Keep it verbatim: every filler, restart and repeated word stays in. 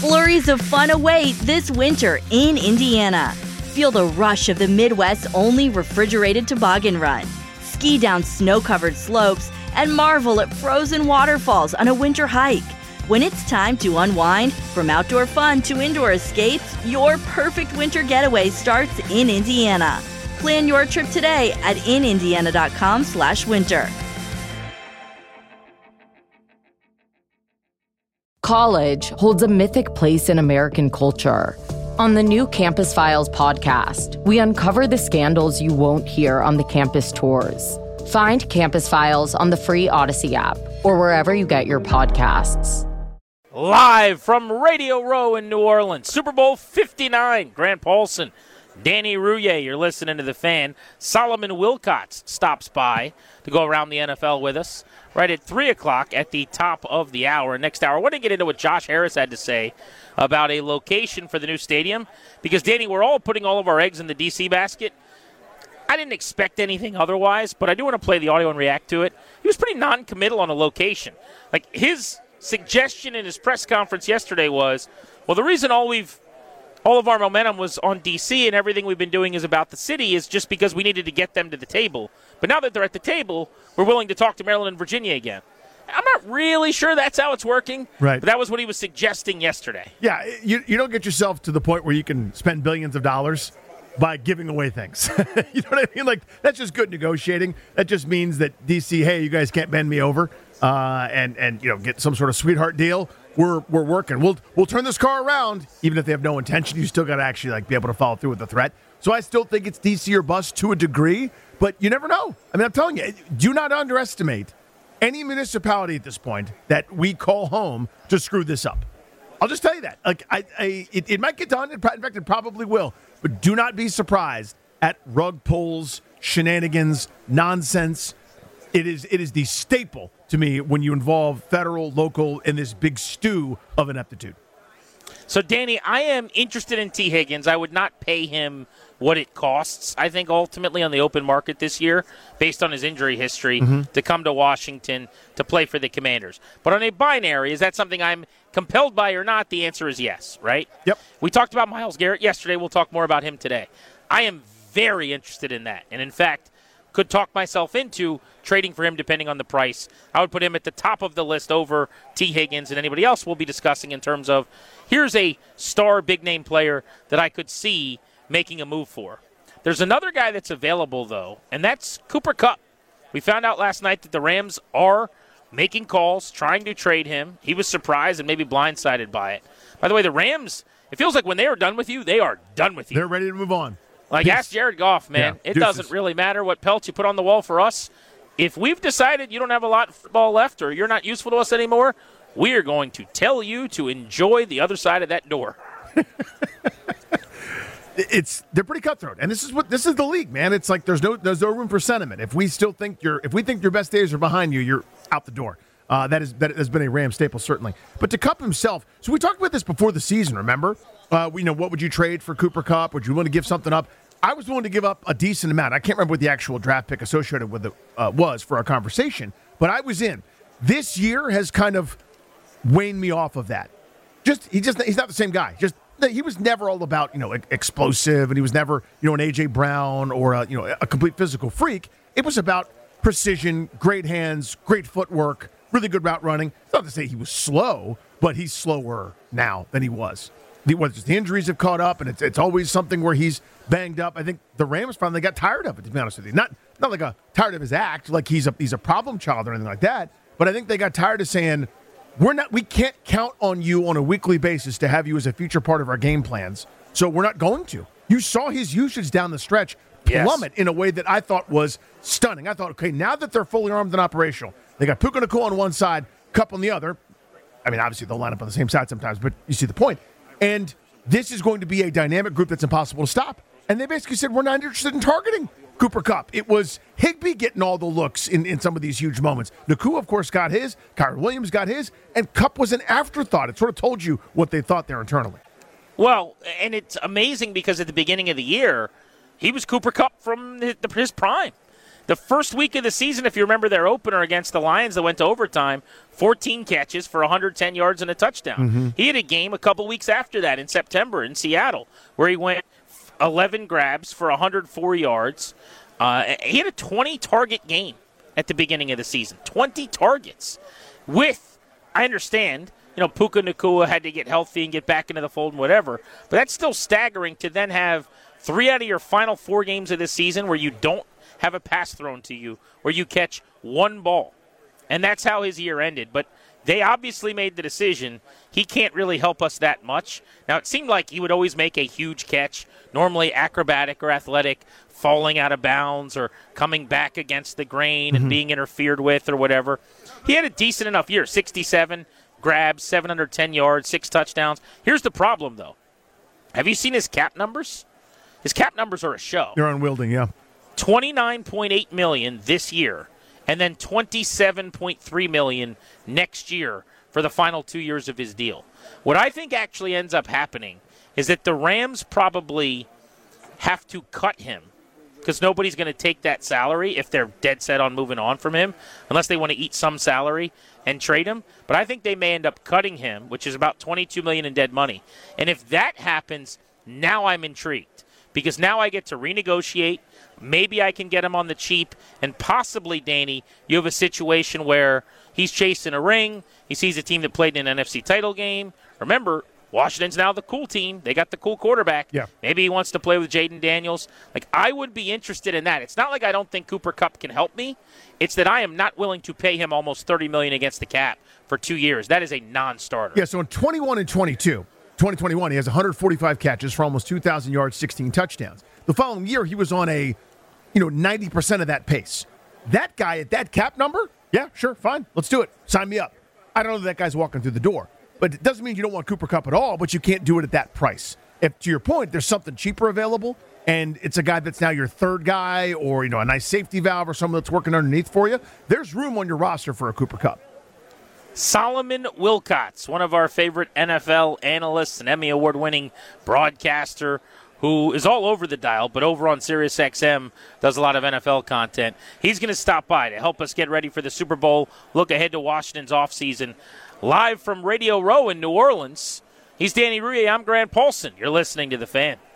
Flurries of fun await this winter in Indiana. Feel the rush of the Midwest's only refrigerated toboggan run. Ski down snow-covered slopes and marvel at frozen waterfalls on a winter hike. When it's time to unwind, from outdoor fun to indoor escapes, your perfect winter getaway starts in Indiana. Plan your trip today at in indiana dot com slash winter. College holds a mythic place in American culture. On the new Campus Files podcast, we uncover the scandals you won't hear on the campus tours. Find Campus Files on the free Odyssey app or wherever you get your podcasts. Live from Radio Row in New Orleans, Super Bowl fifty-nine, Grant Paulson, Danny Rouillet, you're listening to The Fan. Solomon Wilcots stops by to go around the N F L with us right at three o'clock at the top of the hour. Next hour, I want to get into what Josh Harris had to say about a location for the new stadium because, Danny, we're all putting all of our eggs in the D C basket. I didn't expect anything otherwise, but I do want to play the audio and react to it. He was pretty non-committal on a location. Like, his suggestion in his press conference yesterday was, well, the reason all we've all of our momentum was on D C and everything we've been doing is about the city is just because we needed to get them to the table. But now that they're at the table, we're willing to talk to Maryland and Virginia again. I'm not really sure that's how it's working, right? But that was what he was suggesting yesterday. Yeah, you, you don't get yourself to the point where you can spend billions of dollars by giving away things. You know what I mean? Like, that's just good negotiating. That just means that D C, hey, you guys can't bend me over uh, and, and you know, get some sort of sweetheart deal. We're we're working. We'll we'll turn this car around. Even if they have no intention, you still got to actually like be able to follow through with the threat. So I still think it's D C or bust to a degree, but you never know. I mean, I'm telling you, do not underestimate any municipality at this point that we call home to screw this up. I'll just tell you that. Like, I, I it, it might get done. In fact, it probably will. But do not be surprised at rug pulls, shenanigans, nonsense. It is it is the staple to me when you involve federal, local, in this big stew of ineptitude. So, Danny, I am interested in T. Higgins. I would not pay him what it costs, I think, ultimately on the open market this year, based on his injury history, mm-hmm. to come to Washington to play for the Commanders. But on a binary, is that something I'm compelled by or not? The answer is yes, right? Yep. We talked about Myles Garrett yesterday. We'll talk more about him today. I am very interested in that. And, in fact, could talk myself into trading for him depending on the price. I would put him at the top of the list over T. Higgins and anybody else we'll be discussing in terms of here's a star big-name player that I could see making a move for. There's another guy that's available, though, and that's Cooper Kupp. We found out last night that the Rams are making calls, trying to trade him. He was surprised and maybe blindsided by it. By the way, the Rams, it feels like when they are done with you, they are done with you. They're ready to move on. Like, Peace. Ask Jared Goff, man. Yeah, it deuces. doesn't really matter what pelts you put on the wall for us. If we've decided you don't have a lot of football left or you're not useful to us anymore, we are going to tell you to enjoy the other side of that door. It's they're pretty cutthroat, and this is what this is the league, man. It's like there's no there's no room for sentiment. If we still think you're if we think your best days are behind you, you're out the door. Uh, that is that has been a Ram staple certainly. But to Kupp himself, so we talked about this before the season. Remember, uh, you know, what would you trade for Cooper Kupp? Would you want to give something up? I was willing to give up a decent amount. I can't remember what the actual draft pick associated with it uh, was for our conversation, but I was in. This year has kind of waned me off of that. Just he just he's not the same guy. Just he was never all about, you know, explosive, and he was never, you know, an A J Brown or a, you know, a complete physical freak. It was about precision, great hands, great footwork, really good route running. It's not to say he was slow, but he's slower now than he was. The, what, just the injuries have caught up, and it's it's always something where he's banged up. I think the Rams finally got tired of it, to be honest with you. Not not like a tired of his act, like he's a he's a problem child or anything like that. But I think they got tired of saying, We're not. We can't count on you on a weekly basis to have you as a feature part of our game plans. So we're not going to. You saw his usage down the stretch plummet yes. in a way that I thought was stunning. I thought, okay, now that they're fully armed and operational, they got Puka Nacua on one side, Kupp on the other. I mean, obviously they'll line up on the same side sometimes, but you see the point. And this is going to be a dynamic group that's impossible to stop. And they basically said, we're not interested in targeting Cooper Kupp. It was Higbee getting all the looks in, in some of these huge moments. Nacua, of course, got his. Kyren Williams got his. And Kupp was an afterthought. It sort of told you what they thought there internally. Well, and it's amazing because at the beginning of the year, he was Cooper Kupp from his prime. The first week of the season, if you remember their opener against the Lions that went to overtime, fourteen catches for one hundred ten yards and a touchdown. Mm-hmm. He had a game a couple weeks after that in September in Seattle where he went eleven grabs for one hundred four yards. Uh, he had a twenty-target game at the beginning of the season. twenty targets. With, I understand, you know, Puka Nacua had to get healthy and get back into the fold and whatever, but that's still staggering to then have three out of your final four games of this season where you don't have a pass thrown to you, where you catch one ball. And that's how his year ended. But they obviously made the decision he can't really help us that much. Now, it seemed like he would always make a huge catch, normally acrobatic or athletic, falling out of bounds or coming back against the grain mm-hmm. and being interfered with or whatever. He had a decent enough year, sixty-seven grabs, seven hundred ten yards, six touchdowns. Here's the problem, though. Have you seen his cap numbers? His cap numbers are a show. They're unwielding, yeah. twenty-nine point eight million dollars this year, and then twenty-seven point three million dollars next year for the final two years of his deal. What I think actually ends up happening is that the Rams probably have to cut him because nobody's going to take that salary if they're dead set on moving on from him, unless they want to eat some salary and trade him. But I think they may end up cutting him, which is about twenty-two million dollars in dead money. And if that happens, now I'm intrigued because now I get to renegotiate. Maybe I can get him on the cheap, and possibly, Danny, you have a situation where he's chasing a ring. He sees a team that played in an N F C title game. Remember, Washington's now the cool team. They got the cool quarterback. Yeah. Maybe he wants to play with Jaden Daniels. Like, I would be interested in that. It's not like I don't think Cooper Kupp can help me. It's that I am not willing to pay him almost thirty million dollars against the cap for two years. That is a non-starter. Yeah, so in twenty-one and twenty-two, twenty twenty-one, he has one hundred forty-five catches for almost two thousand yards, sixteen touchdowns. The following year, he was on a, you know, ninety percent of that pace. That guy at that cap number, yeah, sure, fine. Let's do it. Sign me up. I don't know that that guy's walking through the door. But it doesn't mean you don't want Cooper Kupp at all, but you can't do it at that price. If, to your point, there's something cheaper available, and it's a guy that's now your third guy or, you know, a nice safety valve or someone that's working underneath for you, there's room on your roster for a Cooper Kupp. Solomon Wilcots, one of our favorite N F L analysts, an Emmy Award-winning broadcaster who is all over the dial, but over on SiriusXM does a lot of N F L content. He's going to stop by to help us get ready for the Super Bowl, look ahead to Washington's offseason. Live from Radio Row in New Orleans, he's Danny Rouhier. I'm Grant Paulson. You're listening to The Fan.